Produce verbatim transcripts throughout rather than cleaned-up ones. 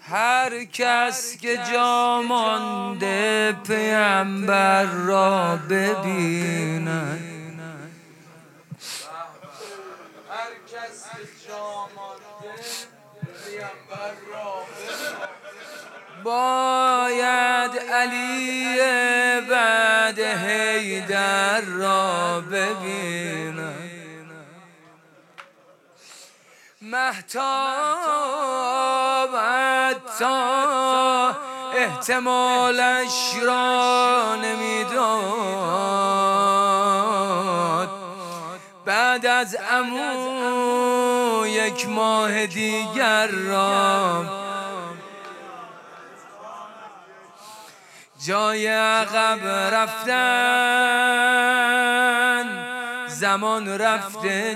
هر کس که جا مانده پیامبر را ببیند، هر کس که جا مانده پیامبر را ببیند، باید علی بعد حیدر را ببیند. مهتاب حتی احتمالش را نمیداد، بعد از عمو یک ماه دیگر را جای عقب رفتن، زمان رفته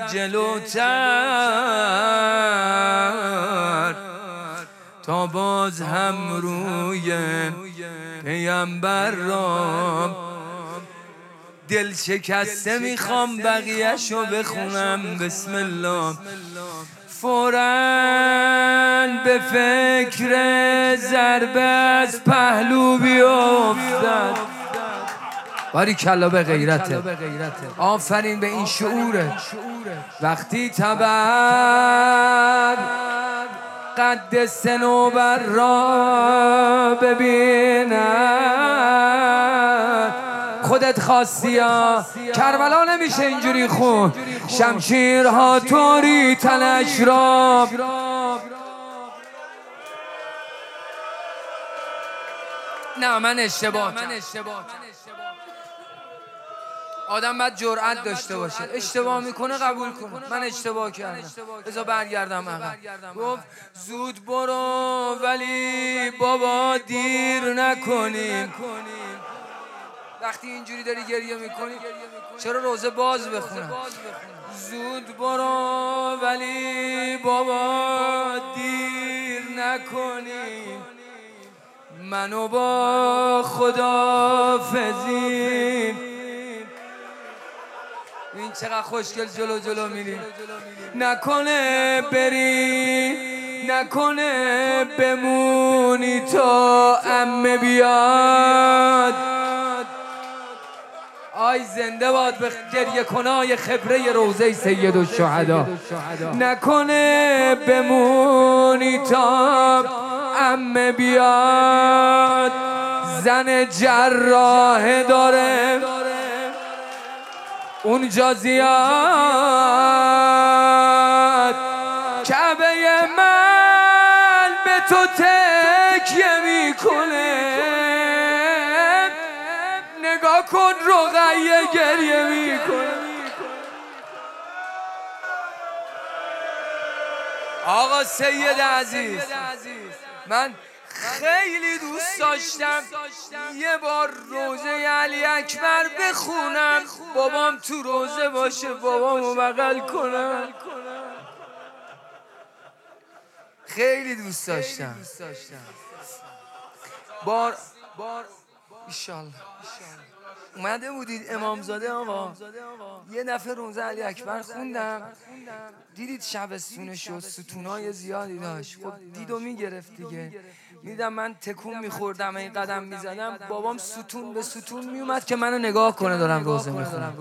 جلوتر تا باز هم روی پیامبر را دل شکسته میخوام بقیه‌شو بخونم. بسم الله. فوراً به فکر ضربه از پهلو بیفتد. باریکلا به غیرته، آفرین به این شعوره. وقتی تبر قد صنوبر را ببیند، خودت خواستی ها، کربلا نمیشه اینجوری خون، شمشیرها طوری تنش را. نه من اشتباه آدم باید جرأت داشته باشه، اشتباه میکنه قبول کنه. من اشتباه کردم، بذار برگردم عقب. گفت زود برو ولی بابا دیر نکنیم. وقتی اینجوری داری گریه میکنی چرا روزه باز بخونم؟ زود برو ولی بابا دیر نکنیم، منو با خدافظی. این چقدر خوشگل جلو جلو میری. نکنه بری، نکنه بمونی تا عمه بیاد. آی زنده باد به گریه کنای خبره روضه سید الشهدا. نکنه بمونی تا عمه بیاد، زن جراح داره اونجا زیاد. کعبه من به تو تکیه میکنه، نگاه کن رقیه گریه میکنه. آقا سید عزیز، من خیلی دوست داشتم یه بار روزه علی اکبر بخونم، بابام تو روزه باشه، بابامو بغل کنم. خیلی دوست داشتم. بار بار ایشالله اومده بودید امامزاده آقا، یه دفعه روزه علی اکبر خوندم، دیدید شبستونه شد، ستونای زیادی داشت. خب دیدو میگرفت دیگه. دیدم من تکون میخوردم، این قدم میزدم، بابام ستون به ستون میومد که منو نگاه کنه دارم روزه میخونم.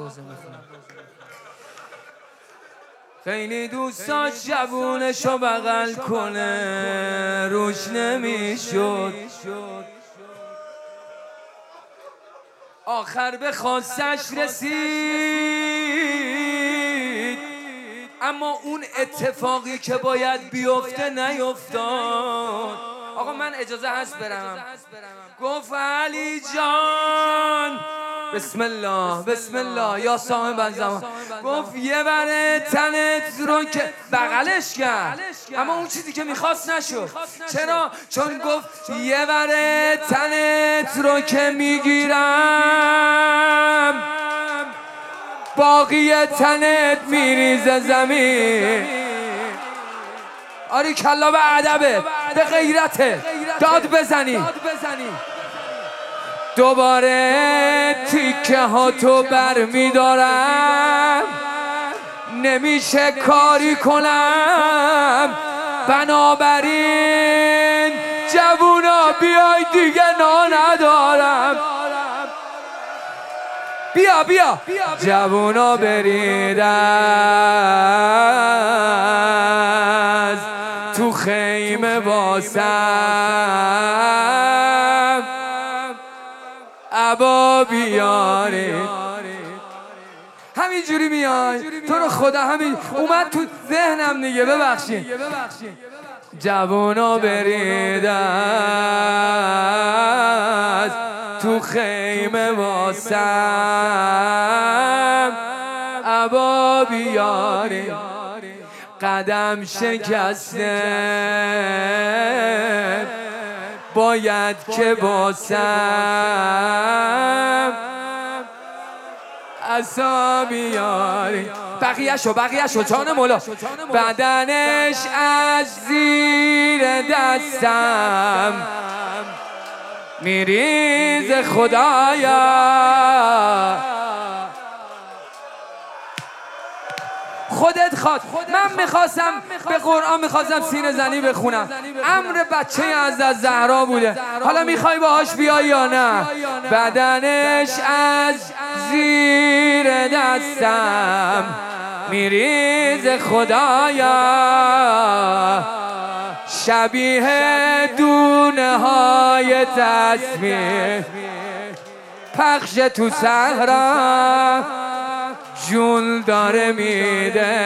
خیلی دوست داشت جوونشو بغل کنه، روش نمیشد. آخر به خواستش رسید، اما اون اتفاقی که باید بیفته نیفتاد. آقا من اجازه هست برم؟ گفت علی جان بسم الله بسم الله یا صاحب زمان. گفت یه بره تنت رو که بغلش کرد، اما اون چیزی که میخواست نشد. چرا؟ چون گفت یه بره تنت رو که میگیرم، باقی تنت میریزه زمین. آری کلا به ادبه، به غیرته، داد بزنی. دوباره تیکه ها تو بر میدارم، نمیشه کاری کنم، بنابراین بیای دیگه نا ندارم. بیا بیا جوونا برید از تو خیمه واسم عبا بیارید. همینجوری میای تو رو خدا، همین اومد تو ذهنم دیگه، ببخشید. جوونا برید از تو خیمه واسم عبا بیارید. قدم شکسته باید که باسم عصا بیاری. بقیه شو بقیه شو جان مولا. بدنش از زیر دستم میریز خدایا. خودت خواد. من میخواستم به قرآن میخواستم سینه زنی بخونم، امر بچه از از زهرا بوده. حالا میخوای باهاش بیای یا نه؟ بدنش از زیر دستم میریز خدایا، شبیه دونه های تصویر پخش تو صحرا جون داره میده.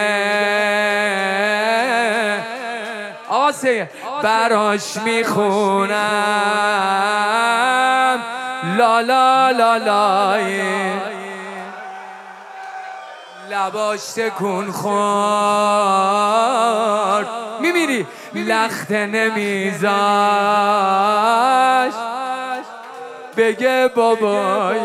آسه براش میخونم لا لا لا لای، لباش تکون خورد میمیری لخت نمیزاش بگه بابای.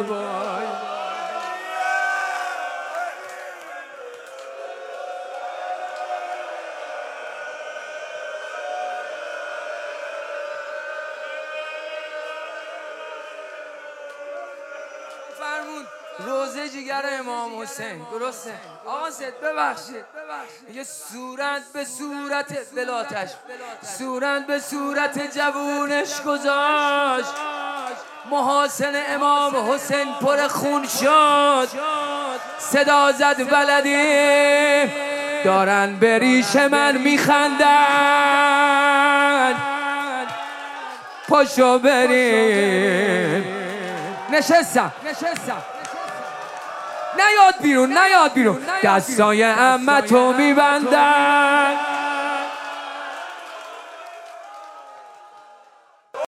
فرمون روزه جگر امام حسین، درسته؟ آقا سید ببخشید یه صورت به صورت بلاتش، صورت به صورت جوونش گذاشت، محاسن امام حسین پر خون شد، صدا زد بلدی دارن به ریش من میخندن، پاشو بریم. نشستم نیاد بیرون نیاد بیرون، دستای عمتو میبندن.